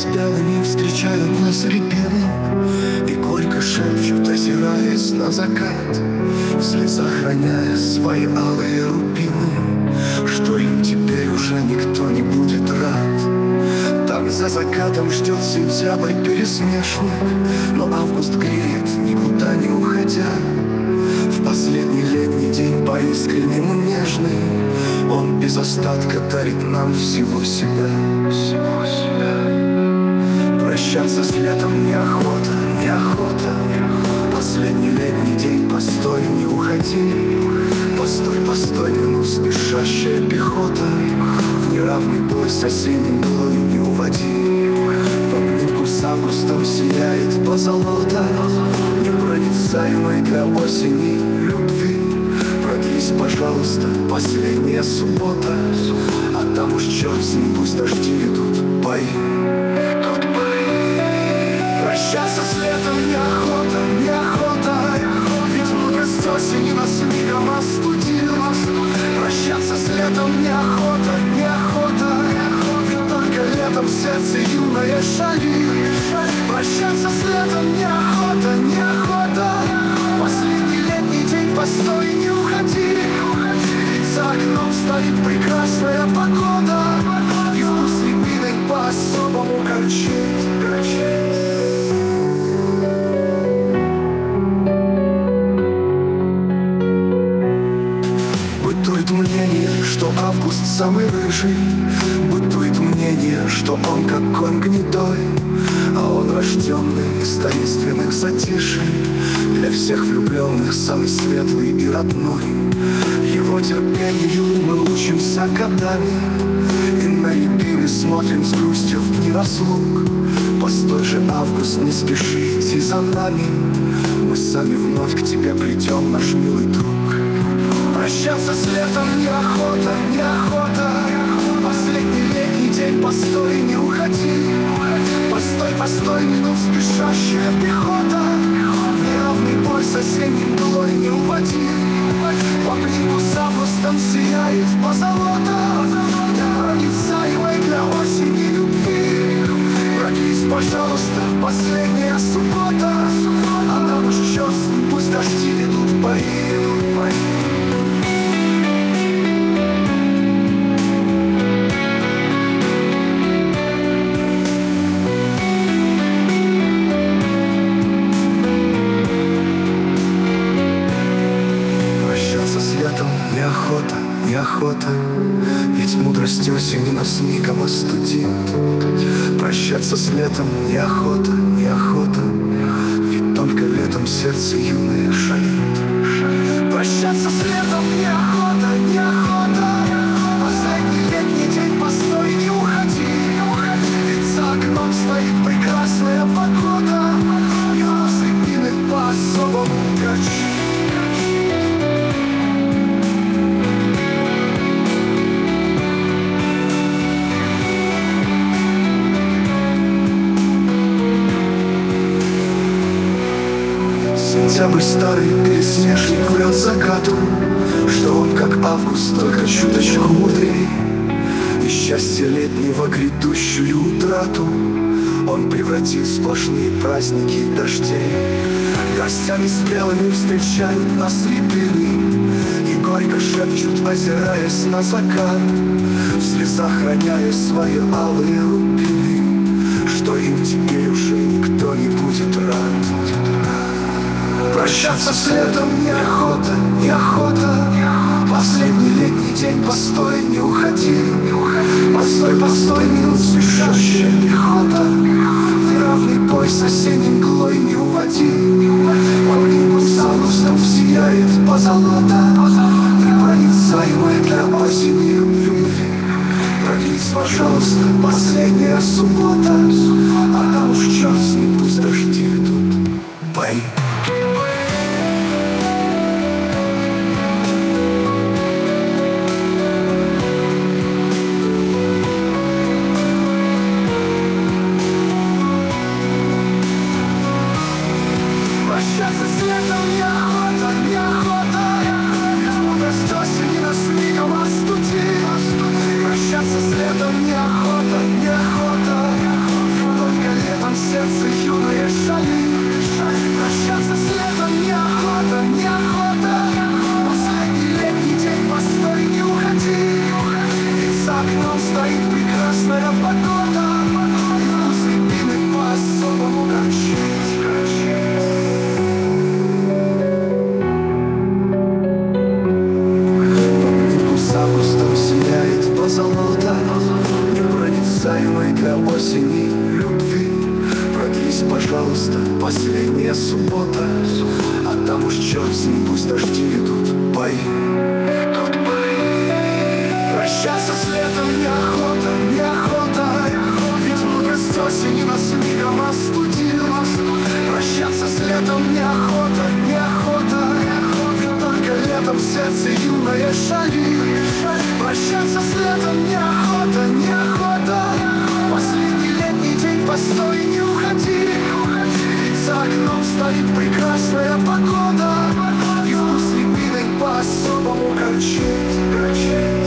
спелыми встречают нас рябины и горько шепчут, озираясь на закат, в слезах роняя свои алые рубины, что им теперь уже никто не будет рад. Там за закатом ждет сентябрь пересмешник, но август греет, никуда не уходя. В последний летний день по-искреннему нежный он без остатка дарит нам всего себя. Прощаться с летом неохота, неохота. Последний летний день, постой, не уходи. Постой, постой, минут спешащая пехота. В неравный бой с осенним мглою не уводи. В обнимку с августом сияет позолота, непроницаемой для осени любви. Продлись, пожалуйста, последняя суббота, а там уж черт с ним, пусть дожди ведут бои. Прощаться с летом неохота, неохота, ведь мудрость осени нас мигом остудила. Прощаться с летом неохота, неохота, ведь только летом сердце юное шалит. Прощаться с летом неохота, неохота. Последний летний день, постой, не уходи. Ведь за окном стоит прекрасная погода, и вкус рябины по-особому горчит. Бытует мнение, что август самый рыжий, бытует мнение, что он как конь гнедой, а он рожденный из таинственных затишей, для всех влюбленных самый светлый и родной. Его терпению мы учимся годами, и на рябины смотрим с грустью в дни разлук. Постой же, август, не спеши идти за нами, мы сами вновь к тебе придем, наш милый друг. Прощаться с летом неохота, неохота. Последний летний день, постой, не уходи. Постой, постой, минут спешащая пехота. Неравный бой с осенним мглой не уводи. В обнимку с августом сияет позолота, непроницаемой для осени любви. Продлись, пожалуйста, последняя суббота, а там уж черт с ним, пусть дожди ведут бои. Неохота, неохота, ведь мудрость осени нас мигом остудит. Прощаться с летом неохота, неохота, ведь только летом сердце юное шалит. Прощаться с летом неохота, неохота. Последний летний день, постой, не уходи. Ведь за окном стоит прекрасная погода, и вкус рябины по-особому горчит. Сентябрь старый переснежник врет закату, что он, как август, только чуточку мудрее. И счастье летнего грядущую утрату он превратит в сплошные праздники дождей. Гостями спелыми встречают нас рябины и горько шепчут, озираясь на закат, в слезах роняя свои алые рубины, что им теперь уже никто не будет рад. Прощаться с летом неохота, неохота. Последний летний день, постой, не уходи. Постой, постой, минут спешащая пехота. Неравный бой с осенним мглой не уводи. В обнимку с августом сияет позолота, непроницаемая для осени любви. Продлись, пожалуйста, последняя суббота, а там уж черт с ним, пусть дожди ведут бои. Прощаться с летом неохота, неохота, ведь мудрость осени нас мигом остудит. Прощаться с летом неохота, неохота, позолота, непроницаемой для осени любви. Продлись, пожалуйста, последняя суббота, а там уж черт с ним, пусть дожди ведут бои. Прощаться с летом неохота, неохота, ведь мудрость осени нас мигом остудила. Прощаться с летом неохота, неохота, ведь только летом в сердце юное шалит. Прощаться с летом неохота, неохота, последний летний день, постой, не уходи. Ведь за окном стоит прекрасная погода, и вкус рябины по-особому горчит.